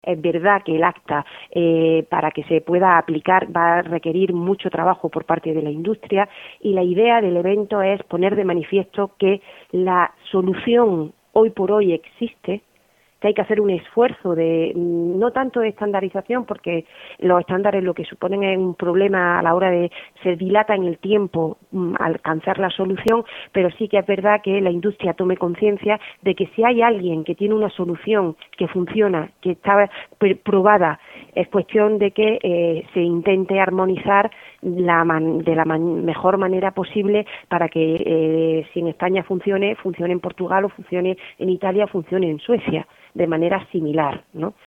Es verdad que el acta, para que se pueda aplicar, va a requerir mucho trabajo por parte de la industria, y la idea del evento es poner de manifiesto que la solución hoy por hoy existe, que hay que hacer un esfuerzo de, no tanto de estandarización, porque los estándares lo que suponen es un problema a la hora de se dilata en el tiempo alcanzar la solución, pero sí que es verdad que la industria tome conciencia de que si hay alguien que tiene una solución que funciona, que está probada, es cuestión de que se intente armonizar de la mejor manera posible para que si en España funcione en Portugal, o funcione en Italia, o funcione en Suecia, de manera similar, ¿no?